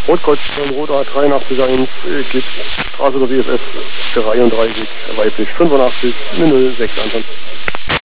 Rotkreuz von Roda 83.1, Gips, Straße der BFF 33, weiblich 85, 06 Anton.